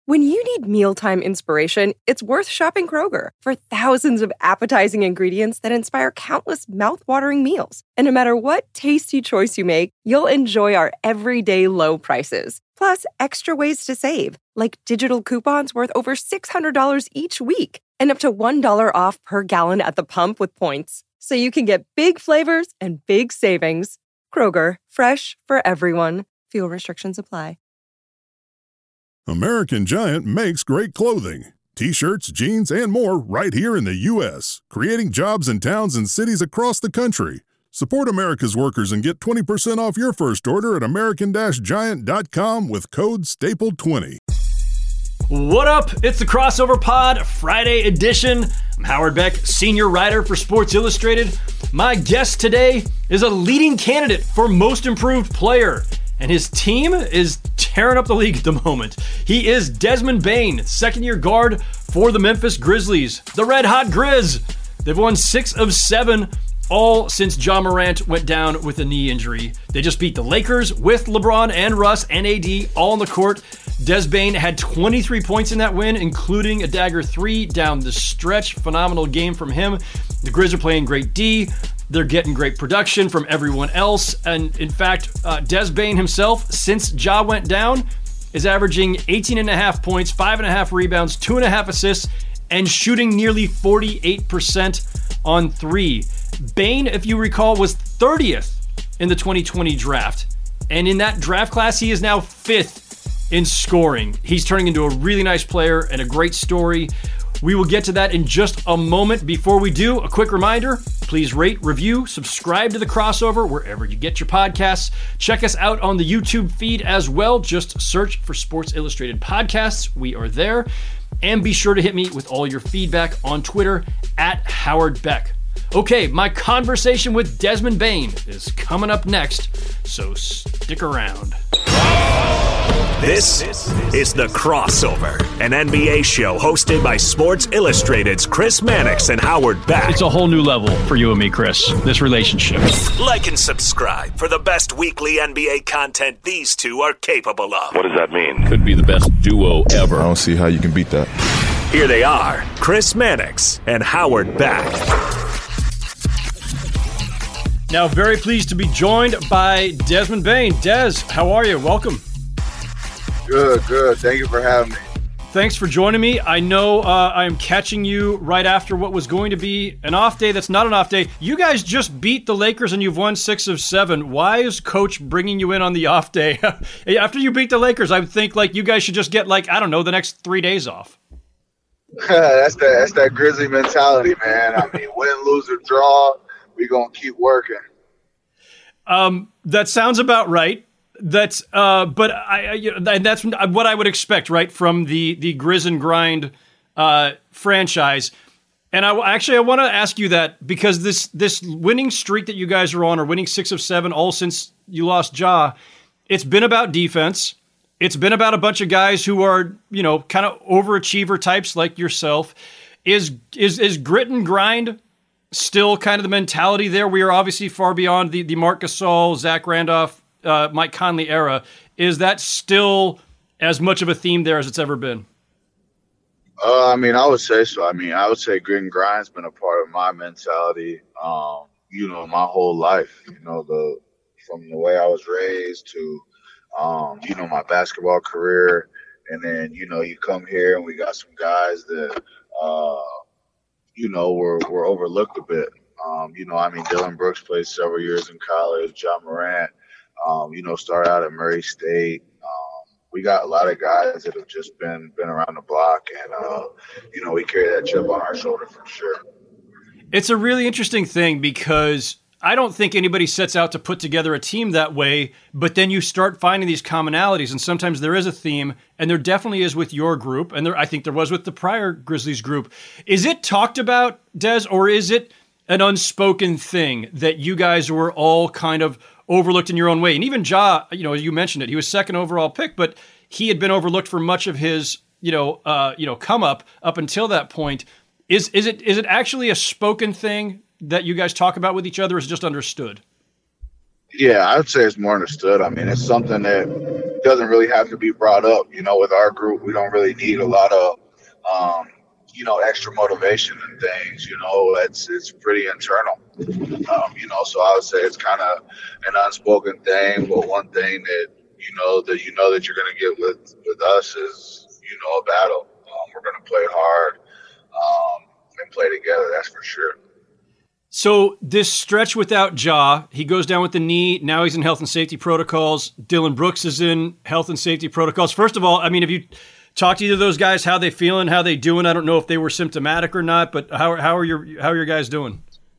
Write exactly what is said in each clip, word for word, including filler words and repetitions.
When you need mealtime inspiration, it's worth shopping Kroger for thousands of appetizing ingredients that inspire countless mouth-watering meals. And no matter what tasty choice you make, you'll enjoy our everyday low prices. Plus, extra ways to save, like digital coupons worth over six hundred dollars each week and up to one dollar off per gallon at the pump with points. So you can get big flavors and big savings. Kroger, fresh for everyone. Fuel restrictions apply. American Giant makes great clothing. T-shirts, jeans, and more right here in the U S, creating jobs in towns and cities across the country. Support America's workers and get twenty percent off your first order at american giant dot com with code staple twenty. What up? It's the Crossover Pod Friday edition. I'm Howard Beck, senior writer for Sports Illustrated. My guest today is a leading candidate for Most Improved Player, and his team is tearing up the league at the moment. He is Desmond Bane, second-year guard for the Memphis Grizzlies, the Red Hot Grizz. They've won six of seven, all since Ja Morant went down with a knee injury. They just beat the Lakers with LeBron and Russ and A D all on the court. Des Bane had twenty-three points in that win, including a dagger three down the stretch. Phenomenal game from him. The Grizz are playing great D. They're getting great production from everyone else. And in fact, uh, Des Bane himself, since Ja went down, is averaging eighteen and a half points, five and a half rebounds, two and a half assists, and shooting nearly forty-eight percent on three. Bane, if you recall, was thirtieth in the twenty twenty draft. And in that draft class, he is now fifth in scoring. He's turning into a really nice player and a great story. We will get to that in just a moment. Before we do, a quick reminder, please rate, review, subscribe to The Crossover wherever you get your podcasts. Check us out on the YouTube feed as well. Just search for Sports Illustrated Podcasts. We are there. And be sure to hit me with all your feedback on Twitter at Howard Beck. Okay, my conversation with Desmond Bane is coming up next, so stick around. This is The Crossover, an N B A show hosted by Sports Illustrated's Chris Mannix and Howard Beck. It's a whole new level for you and me, Chris, this relationship. Like and subscribe for the best weekly N B A content these two are capable of. What does that mean? Could be the best duo ever. I don't see how you can beat that. Here they are, Chris Mannix and Howard Beck. Now, very pleased to be joined by Desmond Bane. Des, how are you? Welcome. Good, good. Thank you for having me. Thanks for joining me. I know uh, I'm catching you right after what was going to be an off day that's not an off day. You guys just beat the Lakers and you've won six of seven. Why is Coach bringing you in on the off day? After you beat the Lakers, I would think like you guys should just get like, I don't know, the next three days off. that's, that, that's that Grizzly mentality, man. I mean, win, lose, or draw, we're going to keep working. Um, that sounds about right. That's, uh, but I, I you know, and that's what I would expect, right, from the the Grizz and Grind uh, franchise. And I actually I want to ask you that because this this winning streak that you guys are on, or winning six of seven, all since you lost Ja, it's been about defense. It's been about a bunch of guys who are, you know, kind of overachiever types like yourself. Is is is grit and grind still kind of the mentality there? We are obviously far beyond the the Marc Gasol, Zach Randolph, Uh, Mike Conley era. Is that still as much of a theme there as it's ever been? Uh, I mean, I would say so. I mean, I would say grit and grind's been a part of my mentality, um, you know, my whole life. You know, the from the way I was raised to, um, you know, my basketball career. And then, you know, you come here and we got some guys that, uh, you know, were, were overlooked a bit. Um, you know, I mean, Dylan Brooks played several years in college. Ja Morant, Um, you know, started out at Murray State. Um, we got a lot of guys that have just been been around the block, and uh, you know, we carry that chip on our shoulder for sure. It's a really interesting thing because I don't think anybody sets out to put together a team that way, but then you start finding these commonalities, and sometimes there is a theme, and there definitely is with your group, and there I think there was with the prior Grizzlies group. Is it talked about, Des, or is it an unspoken thing that you guys were all kind of overlooked in your own way? And even Ja, you know, you mentioned it, he was second overall pick, but he had been overlooked for much of his, you know, uh, you know, come up up until that point. Is is it is it actually a spoken thing that you guys talk about with each other, or is it just understood? Yeah, I would say it's more understood. I mean, it's something that doesn't really have to be brought up. You know, with our group, we don't really need a lot of, um, you know, extra motivation and things. You know, it's it's pretty internal. Um, you know, so I would say it's kind of an unspoken thing, but one thing that you know that you know that you're going to get with with us is, you know, a battle. Um, we're going to play hard um, and play together. That's for sure. So this stretch without Ja, he goes down with the knee. Now he's in health and safety protocols. Dillon Brooks is in health and safety protocols. First of all, I mean, have you talked to either of those guys? How they feeling? How they doing? I don't know if they were symptomatic or not, but how how are your how are your guys doing?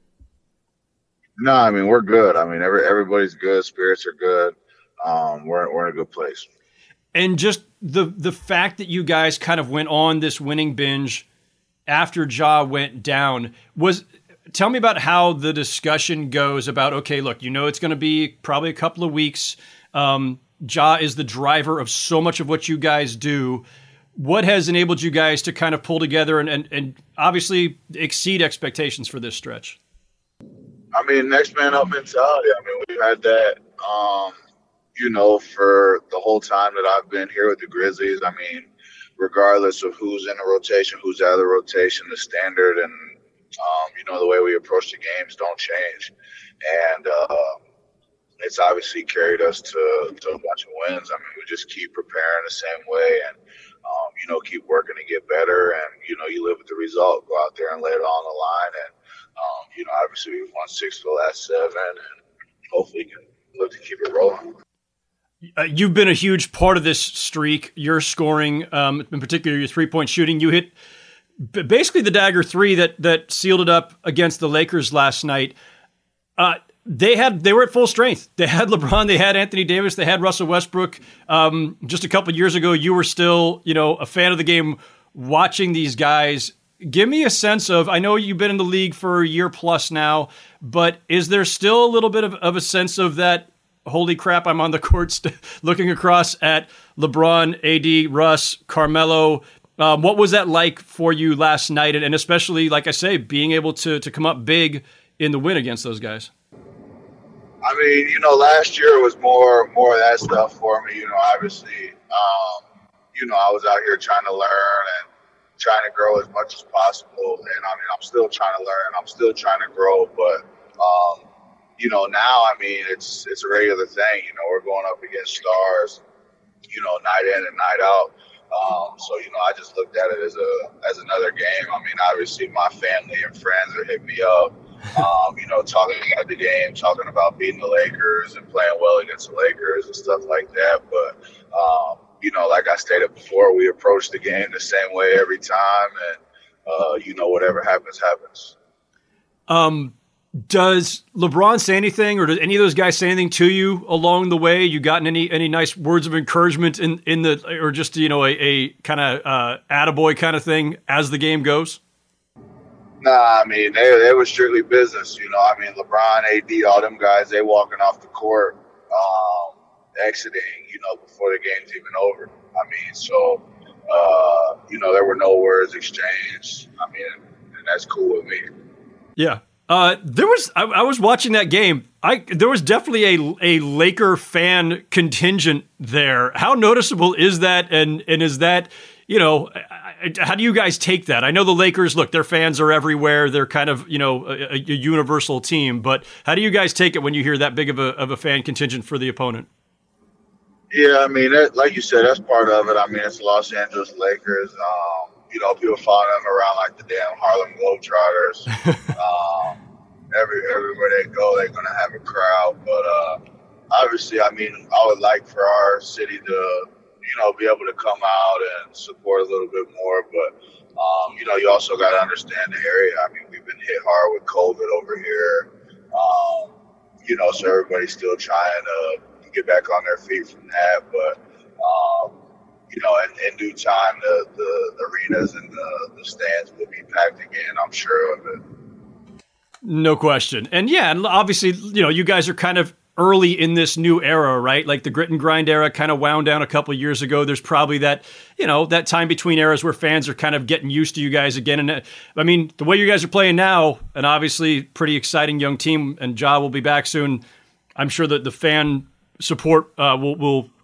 No, I mean we're good. I mean every everybody's good. Spirits are good. Um, we're we're in a good place. And just the the fact that you guys kind of went on this winning binge after Ja went down was. Tell me about how the discussion goes about, okay, look, you know it's going to be probably a couple of weeks. Um, Ja is the driver of so much of what you guys do. What has enabled you guys to kind of pull together and, and, and obviously exceed expectations for this stretch? I mean, next man up mentality. I mean, we've had that, um, you know, for the whole time that I've been here with the Grizzlies. I mean, regardless of who's in the rotation, who's out of the rotation, the standard and Um, you know, the way we approach the games don't change. And uh, it's obviously carried us to, to a bunch of wins. I mean, we just keep preparing the same way and, um, you know, keep working to get better. And, you know, you live with the result. Go out there and lay it on the line. And, um, you know, obviously we've won six of the last seven and hopefully can look to keep it rolling. Uh, you've been a huge part of this streak. Your scoring, um, in particular your three-point shooting, you hit basically the dagger three that that sealed it up against the Lakers last night. Uh, they had they were at full strength. They had LeBron, they had Anthony Davis, they had Russell Westbrook. Um, just a couple of years ago, you were still, you know, a fan of the game, watching these guys. Give me a sense of, I know you've been in the league for a year plus now, but is there still a little bit of, of a sense of that, holy crap, I'm on the court st- looking across at LeBron, A D, Russ, Carmelo. Um, what was that like for you last night? And, and especially, like I say, being able to to come up big in the win against those guys? I mean, you know, last year was more more of that stuff for me. You know, obviously, um, you know, I was out here trying to learn and trying to grow as much as possible. And, I mean, I'm still trying to learn. I'm still trying to grow. But, um, you know, now, I mean, it's it's a regular thing. You know, we're going up against stars, you know, night in and night out. Um, so, you know, I just looked at it as a as another game. I mean, obviously my family and friends are hitting me up, um, you know, talking about the game, talking about beating the Lakers and playing well against the Lakers and stuff like that. But, um, you know, like I stated before, we approach the game the same way every time. And, uh, you know, whatever happens, happens. Um. Does LeBron say anything, or does any of those guys say anything to you along the way? You gotten any any nice words of encouragement in, in the, or just, you know, a, a kind of uh, attaboy kind of thing as the game goes? Nah, I mean, they they were strictly business. You know, I mean, LeBron, A D, all them guys, they walking off the court, um, exiting, you know, before the game's even over. I mean, so, uh, you know, there were no words exchanged. I mean, and that's cool with me. Yeah. Uh, there was I, I was watching that game. I there was definitely a a Laker fan contingent there. How noticeable is that? And and is that, you know, how do you guys take that? I know the Lakers, look, their fans are everywhere. They're kind of, you know, a, a universal team. But how do you guys take it when you hear that big of a of a fan contingent for the opponent? Yeah, I mean, that, like you said, that's part of it. I mean, it's the Los Angeles Lakers. Um, you know, people following them around like the damn Harlem Globetrotters. um, every everywhere they go, they're gonna have a crowd. But uh, obviously, I mean, I would like for our city to, you know, be able to come out and support a little bit more. But um, you know, you also got to understand the area. I mean, we've been hit hard with COVID over here. Um, you know, so everybody's still trying to get back on their feet from that. But um, you know, in, in due time, the, the, the arenas and the, the stands will be packed again, I'm sure of it. No question. And yeah, and obviously, you know, you guys are kind of early in this new era, right? Like the grit and grind era kind of wound down a couple of years ago. There's probably that, you know, that time between eras where fans are kind of getting used to you guys again. And I mean, the way you guys are playing now, and obviously pretty exciting young team, and Ja will be back soon. I'm sure that the fan support uh, will will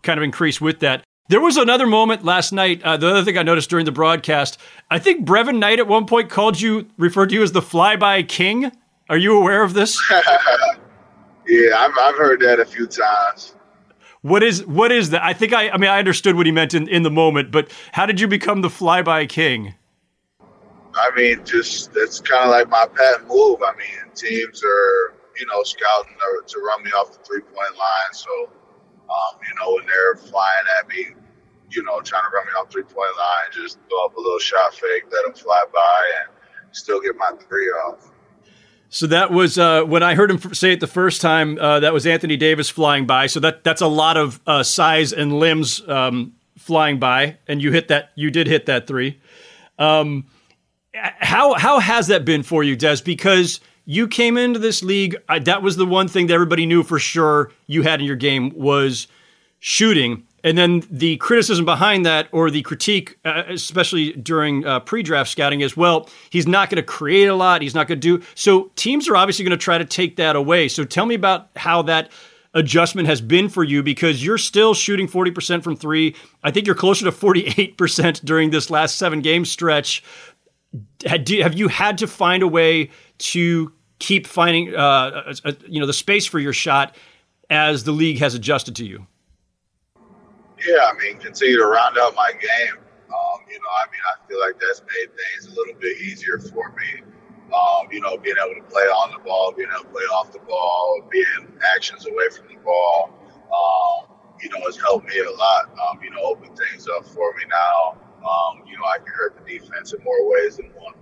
kind of increase with that. There was another moment last night. Uh, the other thing I noticed during the broadcast, I think Brevin Knight at one point called you, referred to you as the flyby king. Are you aware of this? Yeah, I've, I've heard that a few times. What is what is that? I think I I mean I understood what he meant in, in the moment, but how did you become the flyby king? I mean, just that's kind of like my patent move. I mean, teams are, you know, scouting to, to run me off the three-point line. So, um, you know, when they're flying at me, you know, trying to run me off the three-point line, just go up a little shot fake, let them fly by, and still get my three off. So that was uh, when I heard him say it the first time. Uh, that was Anthony Davis flying by. So that that's a lot of uh, size and limbs um, flying by, and you hit that. You did hit that three. Um, how how has that been for you, Des? Because you came into this league. I, that was the one thing that everybody knew for sure you had in your game was shooting. And then the criticism behind that, or the critique, uh, especially during uh, pre-draft scouting, is, well, he's not going to create a lot. He's not going to do. So teams are obviously going to try to take that away. So tell me about how that adjustment has been for you, because you're still shooting forty percent from three. I think you're closer to forty-eight percent during this last seven-game stretch. Have you had to find a way to keep finding uh, a, a, you know, the space for your shot as the league has adjusted to you? Yeah, I mean, continue to round out my game. Um, you know, I mean, I feel like that's made things a little bit easier for me. Um, you know, being able to play on the ball, being able to play off the ball, being actions away from the ball, um, you know, has helped me a lot. Um, you know, open things up for me now. Um, you know, I can hurt the defense in more ways than one.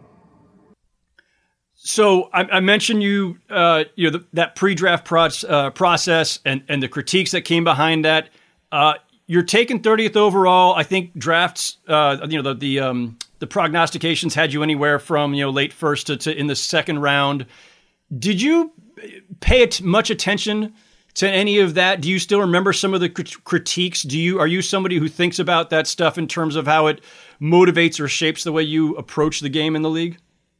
So I, I mentioned you, uh, you know, the, that pre-draft pro- uh, process and, and the critiques that came behind that. Uh, You're taken thirtieth overall. I think drafts, uh, you know, the the, um, the prognostications had you anywhere from, you know, late first to, to in the second round. Did you pay it much attention to any of that? Do you still remember some of the crit- critiques? Do you are you somebody who thinks about that stuff in terms of how it motivates or shapes the way you approach the game in the league?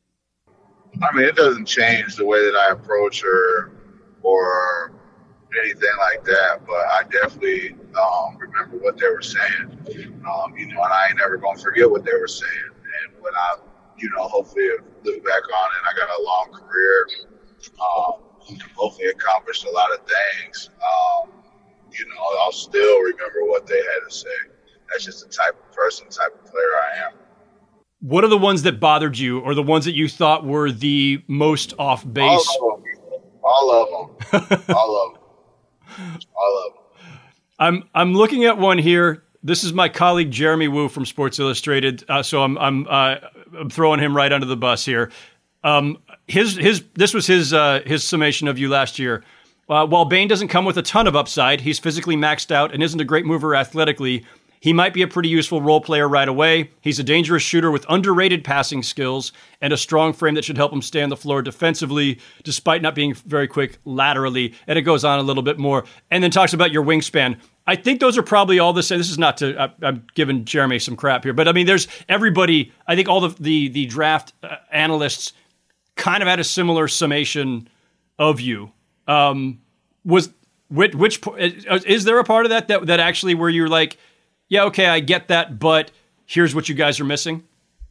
I mean, it doesn't change the way that I approach or or. anything like that, but I definitely um, remember what they were saying, um, you know, and I ain't never gonna forget what they were saying. And when I, you know, hopefully look back on it, I got a long career, um, hopefully accomplished a lot of things. Um, you know, I'll still remember what they had to say. That's just the type of person, type of player I am. What are the ones that bothered you, or the ones that you thought were the most off base? All of them. All of them. All of them. All of them. I'm I'm looking at one here. This is my colleague Jeremy Woo from Sports Illustrated. Uh, so I'm I'm uh, I'm throwing him right under the bus here. Um, his his this was his uh, his summation of you last year. Uh, while Bane doesn't come with a ton of upside, he's physically maxed out and isn't a great mover athletically. He might be a pretty useful role player right away. He's a dangerous shooter with underrated passing skills and a strong frame that should help him stay on the floor defensively, despite not being very quick laterally. And it goes on a little bit more. And then talks about your wingspan. I think those are probably all the same. This is not to, I, I'm giving Jeremy some crap here, but I mean, there's everybody, I think all the, the, the draft uh, analysts kind of had a similar summation of you. Um, was, which, which, is there a part of that, that, that actually where you're like, yeah, okay, I get that, but here's what you guys are missing?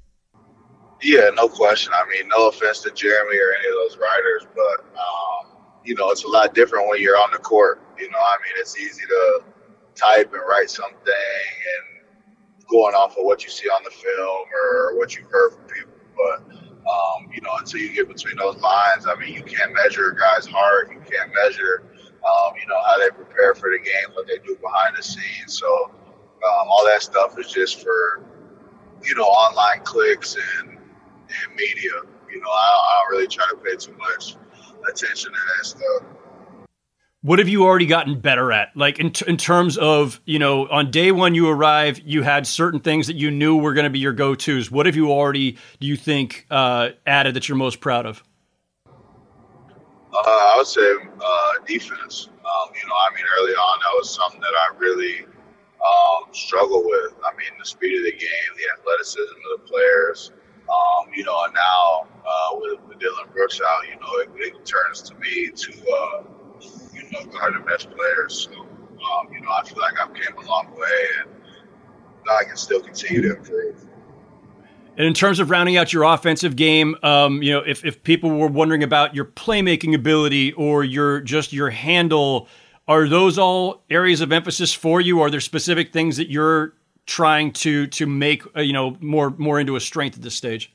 Yeah, no question. I mean, no offense to Jeremy or any of those writers, but, um, you know, it's a lot different when you're on the court. You know, I mean, it's easy to type and write something and going off of what you see on the film or what you heard from people. But, um, you know, until you get between those lines, I mean, you can't measure a guy's heart. You can't measure, um, you know, how they prepare for the game, what they do behind the scenes. So, Um, all that stuff is just for, you know, online clicks and, and media. You know, I, I don't really try to pay too much attention to that stuff. What have you already gotten better at? Like in, t- in terms of, you know, on day one you arrive, you had certain things that you knew were going to be your go-tos. What have you already, do you think, uh, added that you're most proud of? Uh, I would say uh, defense. Um, you know, I mean, early on, that was something that I really um, struggled with. I mean, the speed of the game, the athleticism of the players. Um, you know, and now uh, with, with Dillon Brooks out, you know, it, it turns to me to, uh, you know, guard the best players. So, Um, you know, I feel like I've came a long way, and I can still continue to improve. And in terms of rounding out your offensive game, um, you know, if, if people were wondering about your playmaking ability or your just your handle, are those all areas of emphasis for you? Are there specific things that you're trying to to make uh, you know more more into a strength at this stage?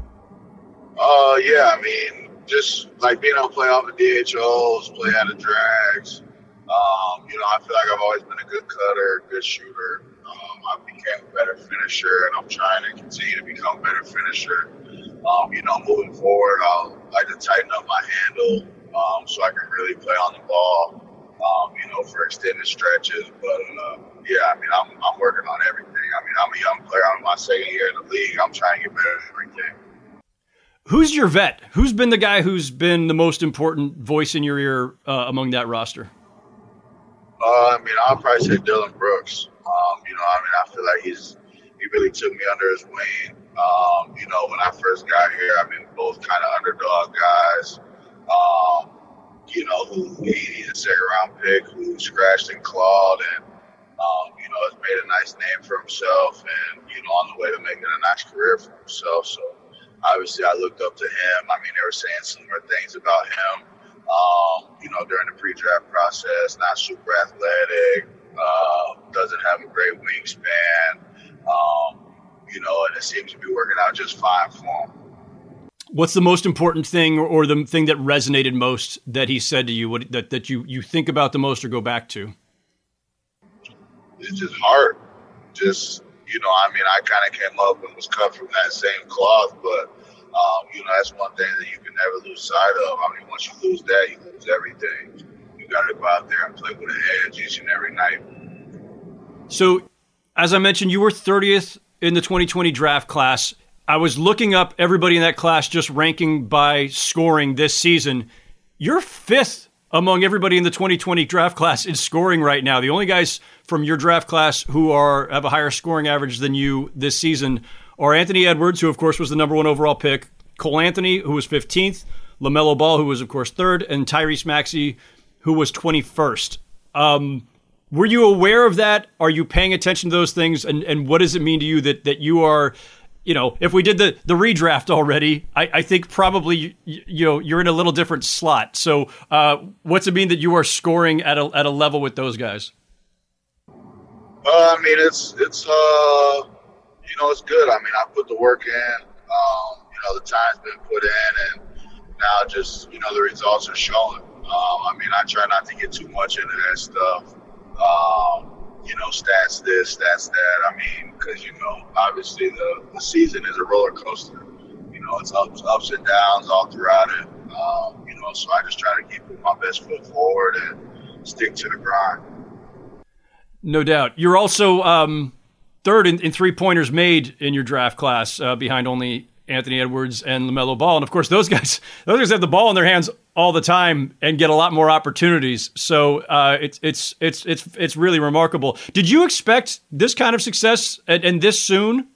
Uh, yeah, I mean, just like being able to play off of D H Os, play out of drags. Um, you know, I feel like I've always been a good cutter, good shooter. Um, I became a better finisher, and I'm trying to continue to become a better finisher. Um, you know, moving forward, I'll like to tighten up my handle um, so I can really play on the ball, um, you know, for extended stretches. But, uh, yeah, I mean, I'm, I'm working on everything. I mean, I'm a young player. I'm in my second year in the league. I'm trying to get better at everything. Who's your vet? Who's been the guy who's been the most important voice in your ear uh, among that roster? Uh, I mean, I'll probably say Dylan Brooks. Um, you know, I mean, I feel like he's he really took me under his wing. Um, you know, when I first got here, I mean, both kind of underdog guys. Um, you know, who he, he's a second round pick who scratched and clawed and, um, you know, has made a nice name for himself and, you know, on the way to making a nice career for himself. So obviously I looked up to him. I mean, they were saying similar things about him. Um, you know, during the pre-draft process, not super athletic, uh, doesn't have a great wingspan, um, you know, and it seems to be working out just fine for him. What's the most important thing or, or the thing that resonated most that he said to you, what, that, that you, you think about the most or go back to? It's just hard. Just, you know, I mean, I kind of came up and was cut from that same cloth, but Um, you know, that's one thing that you can never lose sight of. I mean, once you lose that, you lose everything. You got to go out there and play with an edge each and every night. So, as I mentioned, you were thirtieth in the twenty twenty draft class. I was looking up everybody in that class, just ranking by scoring this season. You're fifth among everybody in the twenty twenty draft class in scoring right now. The only guys from your draft class who are have a higher scoring average than you this season are Anthony Edwards, who, of course, was the number one overall pick, Cole Anthony, who was fifteenth, LaMelo Ball, who was, of course, third, and Tyrese Maxey, who was twenty-first. Um, were you aware of that? Are you paying attention to those things? And, and what does it mean to you that that you are, you know, if we did the, the redraft already, I, I think probably, you, you know, you're in a little different slot. So uh, what's it mean that you are scoring at a at a level with those guys? Uh, I mean, it's, it's uh, you know, it's good. I mean, I put the work in. Um, you know, the time's been put in, and now just, you know, the results are showing. Um, I mean, I try not to get too much into that stuff. Um, you know, stats this, stats that. I mean, because, you know, obviously the, the season is a roller coaster. You know, it's ups, ups and downs all throughout it. Um, you know, so I just try to keep my best foot forward and stick to the grind. No doubt. You're also um, third in, in three-pointers made in your draft class, uh, behind only Anthony Edwards and LaMelo Ball. And, of course, those guys those guys have the ball in their hands all the time and get a lot more opportunities. So uh, it's it's it's it's it's really remarkable. Did you expect this kind of success and, and this soon?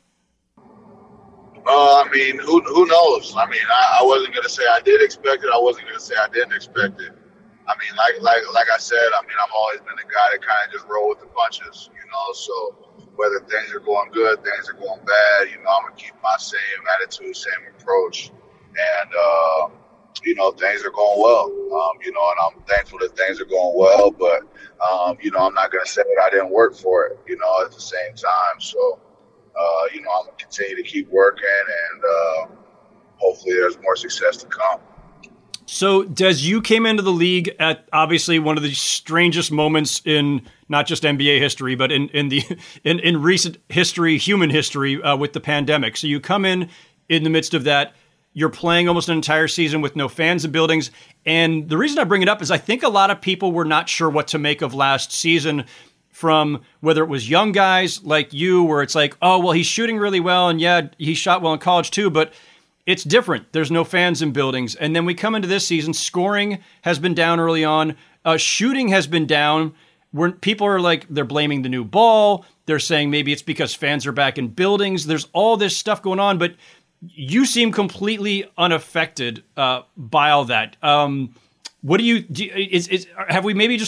Uh, I mean, who who knows? I mean, I, I wasn't going to say I did expect it. I wasn't going to say I didn't expect it. I mean, like like like I said, I mean, I've always been the guy that kind of just roll with the punches, you know, so whether things are going good, things are going bad, you know, I'm going to keep my same attitude, same approach. And, uh, you know, things are going well, um, you know, and I'm thankful that things are going well. But, um, you know, I'm not going to say that I didn't work for it, you know, at the same time. So, uh, you know, I'm going to continue to keep working and uh, hopefully there's more success to come. So, Des, you came into the league at obviously one of the strangest moments in not just N B A history, but in, in the in, in recent history, human history, uh, with the pandemic. So you come in in the midst of that. You're playing almost an entire season with no fans in buildings. And the reason I bring it up is I think a lot of people were not sure what to make of last season, from whether it was young guys like you, where it's like, oh, well, he's shooting really well. And yeah, he shot well in college too, but it's different. There's no fans in buildings. And then we come into this season, scoring has been down early on. Uh, shooting has been down. Where people are like, they're blaming the new ball. They're saying maybe it's because fans are back in buildings. There's all this stuff going on, but you seem completely unaffected uh, by all that. Um, what do you, do, is, is, have we maybe just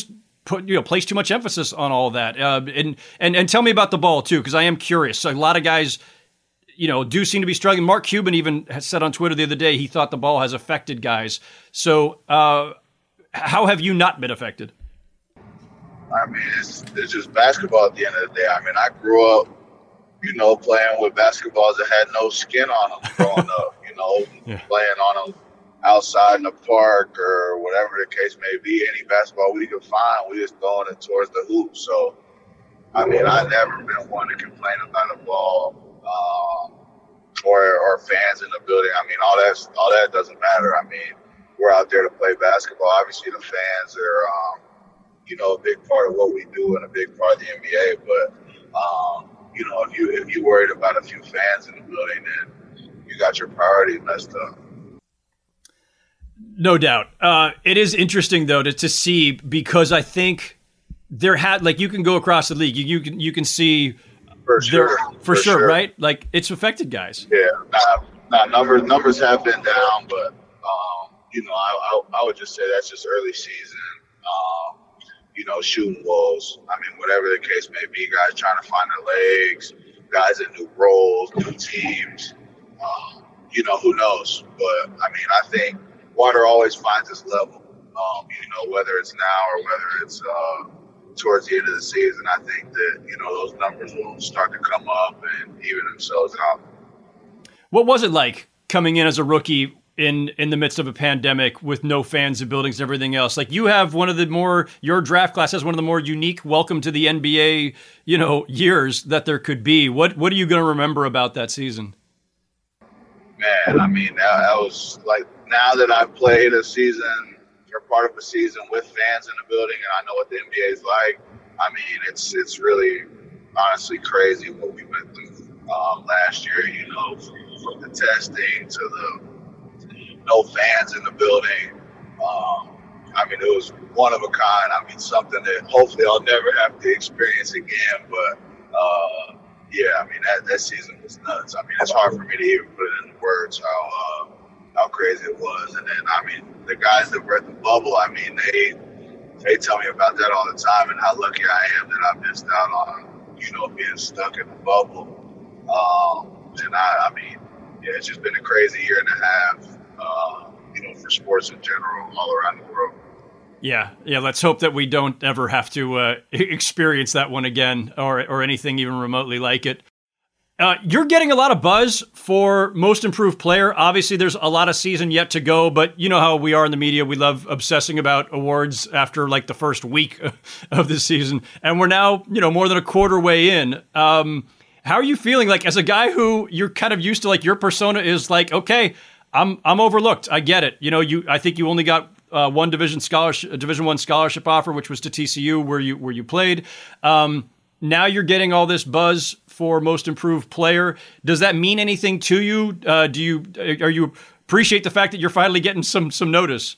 put you know place too much emphasis on all of that. Uh, and and and tell me about the ball too, because I am curious. So a lot of guys, you know, do seem to be struggling. Mark Cuban even has said on Twitter the other day he thought the ball has affected guys. So uh, how have you not been affected? I mean, it's, it's just basketball at the end of the day. I mean, I grew up, you know, playing with basketballs that had no skin on them growing up, you know, yeah. playing on them outside in the park or whatever the case may be. Any basketball we could find, we just throwing it towards the hoop. So, I mean, I've never been one to complain about a ball um, or, or fans in the building. I mean, all that, all that doesn't matter. I mean, we're out there to play basketball. Obviously, the fans are, um, you know, a big part of what we do and a big part of the N B A. But, um, you know, if you if you worried about a few fans in the building, then you got your priorities messed up. No doubt. Uh, it is interesting though to, to see, because I think there had like you can go across the league, you, you can you can see for sure, there, for, for sure, sure, right? Like it's affected guys. Yeah, nah, nah, numbers numbers have been down, but um, you know, I, I I would just say that's just early season. Um, you know, shooting walls. I mean, whatever the case may be, guys trying to find their legs, guys in new roles, new teams. Um, you know, who knows? But, I mean, I think water always finds its level, um, you know, whether it's now or whether it's uh, towards the end of the season. I think that, you know, those numbers will start to come up and even themselves out. What was it like coming in as a rookie in in the midst of a pandemic with no fans in buildings and everything else? Like you have one of the more, your draft class has one of the more unique welcome to the N B A, you know, years that there could be. What what are you going to remember about that season? Man, I mean, that, that was like, now that I've played a season or part of a season with fans in the building and I know what the N B A is like, I mean, it's it's really honestly crazy what we went through um, last year, you know, from, from the testing to the no fans in the building. Um, I mean, it was one of a kind. I mean, something that hopefully I'll never have to experience again. But, uh, yeah, I mean, that, that season was nuts. I mean, it's hard for me to even put it into words how uh, how crazy it was. And then, I mean, the guys that were at the bubble, I mean, they they tell me about that all the time and how lucky I am that I missed out on, you know, being stuck in the bubble. Um, and, I, I mean, yeah, it's just been a crazy year and a half. Uh, you know, for sports in general, all around the world. Yeah, yeah. Let's hope that we don't ever have to uh, experience that one again, or or anything even remotely like it. Uh, you're getting a lot of buzz for Most Improved Player. Obviously, there's a lot of season yet to go, but you know how we are in the media. We love obsessing about awards after like the first week of the season, and we're now, you know, more than a quarter way in. Um, how are you feeling? Like as a guy who you're kind of used to, like your persona is like, okay, I'm I'm overlooked. I get it. You know, you I think you only got uh, one division scholarship, Division One scholarship offer, which was to T C U, where you where you played. Um, now you're getting all this buzz for Most Improved Player. Does that mean anything to you? Uh, do you are you appreciate the fact that you're finally getting some some notice?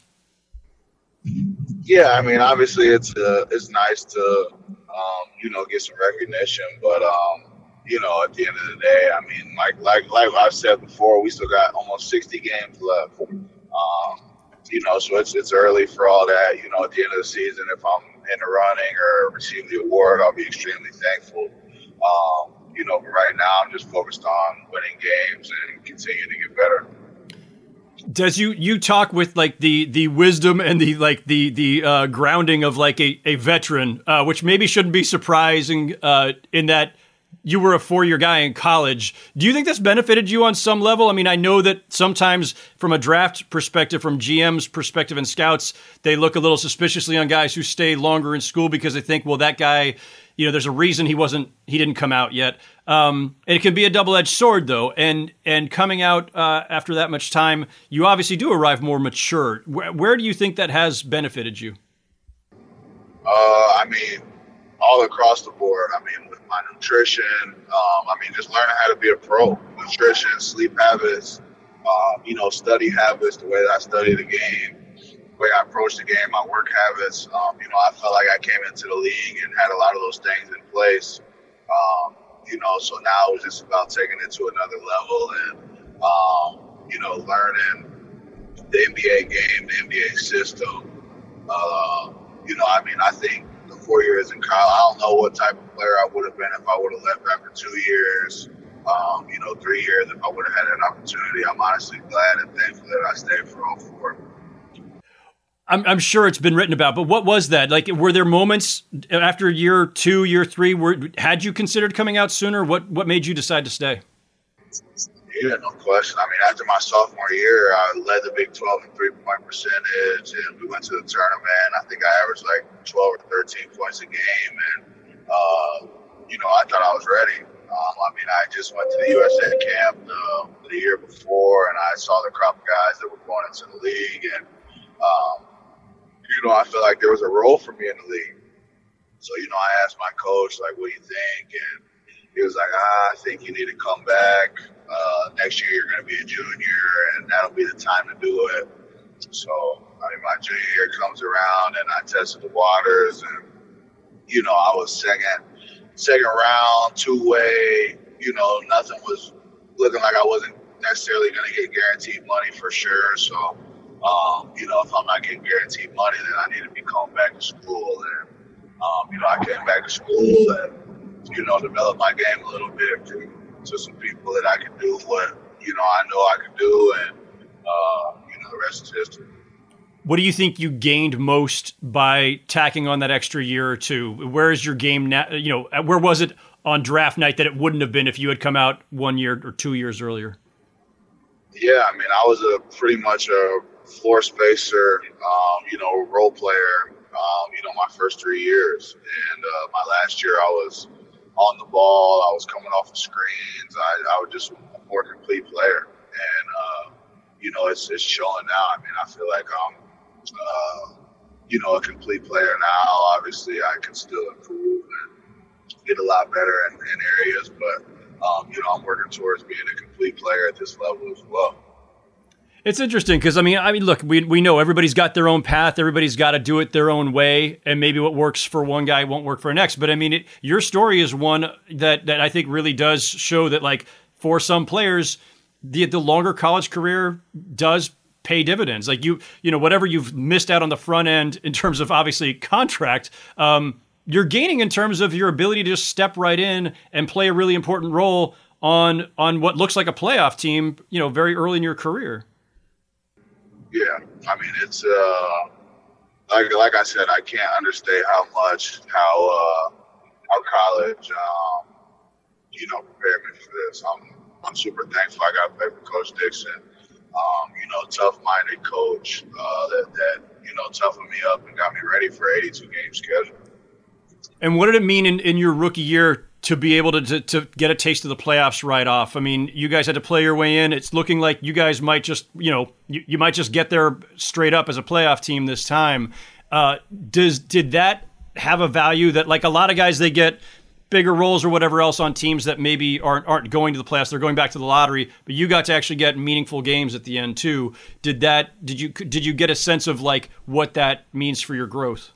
Yeah, I mean, obviously it's uh, it's nice to um, you know, get some recognition, but. Um, You know, at the end of the day, I mean, like like like I've said before, we still got almost sixty games left. Um, you know, so it's it's early for all that. You know, at the end of the season, if I'm in the running or receive the award, I'll be extremely thankful. Um, you know, but right now, I'm just focused on winning games and continuing to get better. Does you you talk with like the the wisdom and the like the the uh, grounding of like a a veteran, uh, which maybe shouldn't be surprising uh, in that. You were a four-year guy in college. Do you think that's benefited you on some level? I mean, I know that sometimes from a draft perspective, from G M's perspective and scouts, they look a little suspiciously on guys who stay longer in school because they think, well, that guy, you know, there's a reason he wasn't, he didn't come out yet. Um, it can be a double-edged sword, though. And and coming out uh, after that much time, you obviously do arrive more mature. Where, where do you think that has benefited you? Uh, I mean, all across the board. I mean, with my nutrition, um, I mean, just learning how to be a pro. Nutrition, sleep habits, um, you know, study habits, the way that I study the game, the way I approach the game, my work habits. Um, you know, I felt like I came into the league and had a lot of those things in place. Um, you know, so now it's just about taking it to another level and, um, you know, learning the N B A game, the N B A system. Uh, you know, I mean, I think the four years in college. I don't know what type of player I would have been if I would have left after two years, um, you know, three years if I would have had an opportunity. I'm honestly glad and thankful that I stayed for all four. I'm, I'm sure it's been written about, but what was that? Like, were there moments after year two, year three, where had you considered coming out sooner? What what made you decide to stay? Yeah, no question. I mean, after my sophomore year, I led the Big twelve in three-point percentage, and we went to the tournament. I think I averaged like twelve or thirteen points a game, and, uh, you know, I thought I was ready. Um, I mean, I just went to the U S A camp uh, the year before, and I saw the crop of guys that were going into the league, and, um, you know, I felt like there was a role for me in the league. So, you know, I asked my coach, like, what do you think? And he was like, ah, I think you need to come back. Uh, next year you're going to be a junior, and that'll be the time to do it. So, I mean, my junior year comes around, and I tested the waters, and, you know, I was second, second round, two-way. You know, nothing was looking like I wasn't necessarily going to get guaranteed money for sure. So, Um, you know, if I'm not getting guaranteed money, then I need to be coming back to school. And, um, you know, I came back to school and, you know, developed my game a little bit to, to some people that I can do what, you know, I know I can do. And, uh, you know, the rest is history. What do you think you gained most by tacking on that extra year or two? Where is your game now? You know, where was it on draft night that it wouldn't have been if you had come out one year or two years earlier? Yeah, I mean, I was a pretty much a floor spacer, um, you know, role player, um, you know, my first three years. And uh, my last year I was on the ball. I was coming off the screens. I, I was just a more complete player. And, uh, you know, it's, it's showing now. I mean, I feel like I'm, uh, you know, a complete player now. Obviously, I can still improve and get a lot better in, in areas. But, um, you know, I'm working towards being a complete player at this level as well. It's interesting because, I mean, I mean, look, we we know everybody's got their own path. Everybody's got to do it their own way. And maybe what works for one guy won't work for the next. But, I mean, it, your story is one that, that I think really does show that, like, for some players, the the longer college career does pay dividends. Like, you, you know, whatever you've missed out on the front end in terms of, obviously, contract, um, you're gaining in terms of your ability to just step right in and play a really important role on on what looks like a playoff team, you know, very early in your career. Yeah, I mean, it's uh, like like I said, I can't understate how much how uh, how college, um, you know, prepared me for this. I'm I'm super thankful I got to play for Coach Dixon. Um, you know, tough-minded coach uh, that that you know toughened me up and got me ready for eighty-two game schedule. And what did it mean in, in your rookie year to be able to, to to get a taste of the playoffs right off? I mean, you guys had to play your way in. It's looking like you guys might just, you know, you, you might just get there straight up as a playoff team this time. Uh, does did that have a value that, like, a lot of guys, they get bigger roles or whatever else on teams that maybe aren't aren't going to the playoffs? They're going back to the lottery, but you got to actually get meaningful games at the end too. Did that? Did you did you get a sense of, like, what that means for your growth?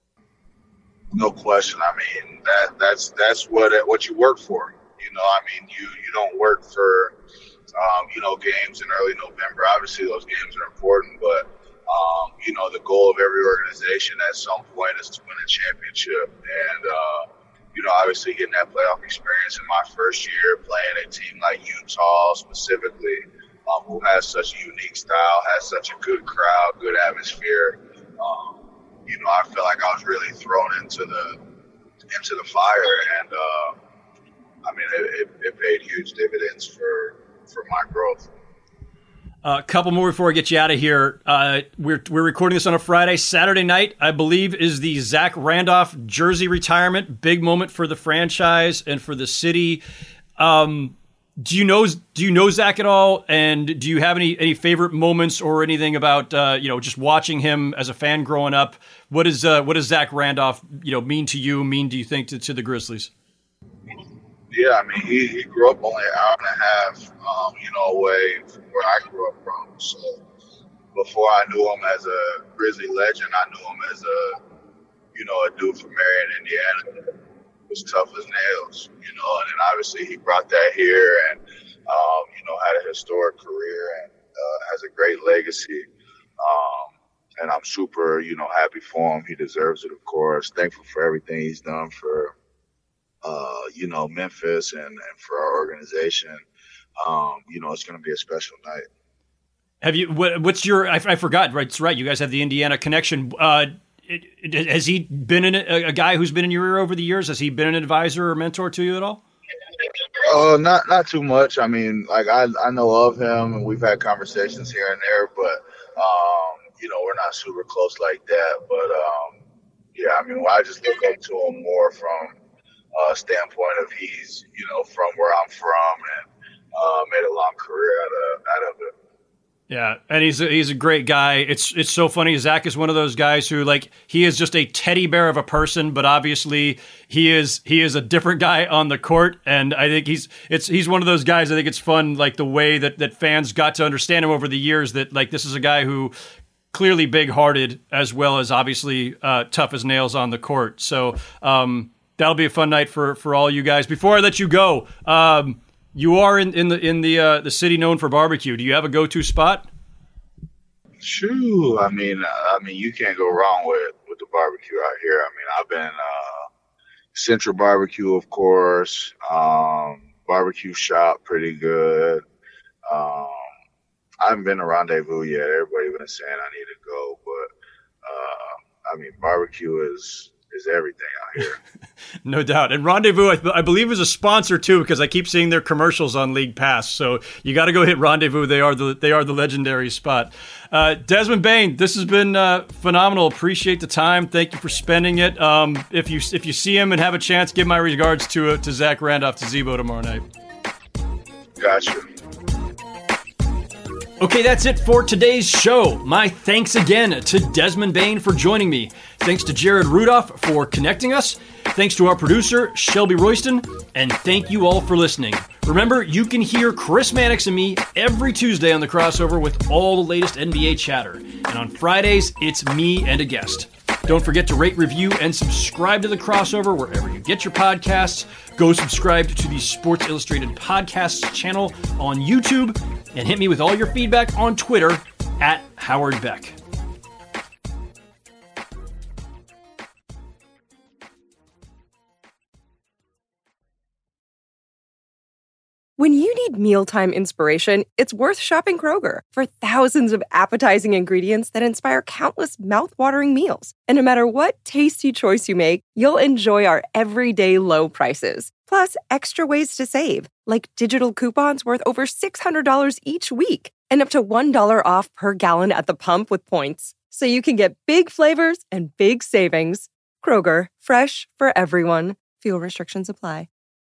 No question. I mean, that that's that's what what you work for. You know, I mean, you you don't work for um, you know, games in early November. Obviously, those games are important, but um, you know, the goal of every organization at some point is to win a championship. And uh, you know, obviously, getting that playoff experience in my first year, playing a team like Utah specifically, um, who has such a unique style, has such a good crowd, good atmosphere. Um, You know, I felt like I was really thrown into the into the fire, and uh, I mean, it, it, it paid huge dividends for for my growth. A uh, couple more before I get you out of here. Uh, we're we're recording this on a Friday. Saturday night, I believe, is the Zach Randolph jersey retirement. Big moment for the franchise and for the city. Um, do you know Do you know Zach at all? And do you have any any favorite moments or anything about uh, you know, just watching him as a fan growing up? What does uh, what does Zach Randolph, you know, mean to you? Mean, do you think, to, to the Grizzlies? Yeah, I mean, he, he grew up only an hour and a half, um, you know, away from where I grew up from. So before I knew him as a Grizzly legend, I knew him as a, you know, a dude from Marion, Indiana. Was tough as nails, you know, and then obviously he brought that here and, um, you know, had a historic career and uh, has a great legacy. Um, and I'm super, you know, happy for him. He deserves it, of course. Thankful for everything he's done for, uh, you know, Memphis and, and for our organization. Um, you know, it's going to be a special night. Have you? What, what's your? I, I forgot. Right, it's right. You guys have the Indiana connection. Uh, it, it, has he been in a, a guy who's been in your ear over the years? Has he been an advisor or mentor to you at all? Oh, uh, not not too much. I mean, like I I know of him, and we've had conversations here and there, but um, you know, we're not super close like that. But um, yeah, I mean, well, I just look up to him more from a standpoint of he's, you know, from where I'm from, and uh, made a long career out of out of it. Yeah, and he's a, he's a great guy. It's it's so funny. Zach is one of those guys who, like, he is just a teddy bear of a person, but obviously he is he is a different guy on the court. And I think he's it's he's one of those guys. I think it's fun, like the way that that fans got to understand him over the years. That like this is a guy who clearly big-hearted as well as obviously uh, tough as nails on the court. So um, that'll be a fun night for for all you guys. Before I let you go. Um, You are in, in the in the uh, the city known for barbecue. Do you have a go-to spot? Sure. I mean, I mean, you can't go wrong with, with the barbecue out here. I mean, I've been uh, Central Barbecue, of course. Um, barbecue Shop, pretty good. Um, I haven't been to Rendezvous yet. Everybody been saying I need to go, but uh, I mean, barbecue is. is everything out here. No doubt. And Rendezvous, I, I believe, is a sponsor too, because I keep seeing their commercials on League Pass. So you got to go hit Rendezvous. They are the they are the legendary spot. Uh, Desmond Bane, this has been uh, phenomenal. Appreciate the time. Thank you for spending it. Um, if you if you see him and have a chance, give my regards to uh, to Zach Randolph to Zebo tomorrow night. Gotcha. Okay, that's it for today's show. My thanks again to Desmond Bane for joining me. Thanks to Jared Rudolph for connecting us. Thanks to our producer, Shelby Royston. And thank you all for listening. Remember, you can hear Chris Mannix and me every Tuesday on The Crossover with all the latest N B A chatter. And on Fridays, it's me and a guest. Don't forget to rate, review, and subscribe to The Crossover wherever you get your podcasts. Go subscribe to the Sports Illustrated Podcasts channel on YouTube. And hit me with all your feedback on Twitter at Howard Beck. When you need mealtime inspiration, it's worth shopping Kroger for thousands of appetizing ingredients that inspire countless mouth-watering meals. And no matter what tasty choice you make, you'll enjoy our everyday low prices. Plus, extra ways to save, like digital coupons worth over six hundred dollars each week and up to one dollar off per gallon at the pump with points. So you can get big flavors and big savings. Kroger, fresh for everyone. Fuel restrictions apply.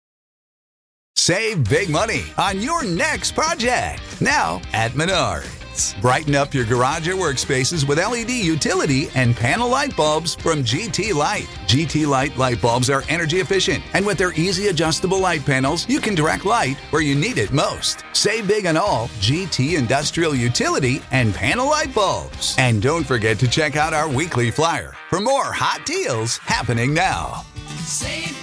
Save big money on your next project now at Menards. Brighten up your garage or workspaces with L E D utility and panel light bulbs from G T Light. G T Light light bulbs are energy efficient, and with their easy adjustable light panels, you can direct light where you need it most. Save big on all G T industrial utility and panel light bulbs. And don't forget to check out our weekly flyer for more hot deals happening now. Save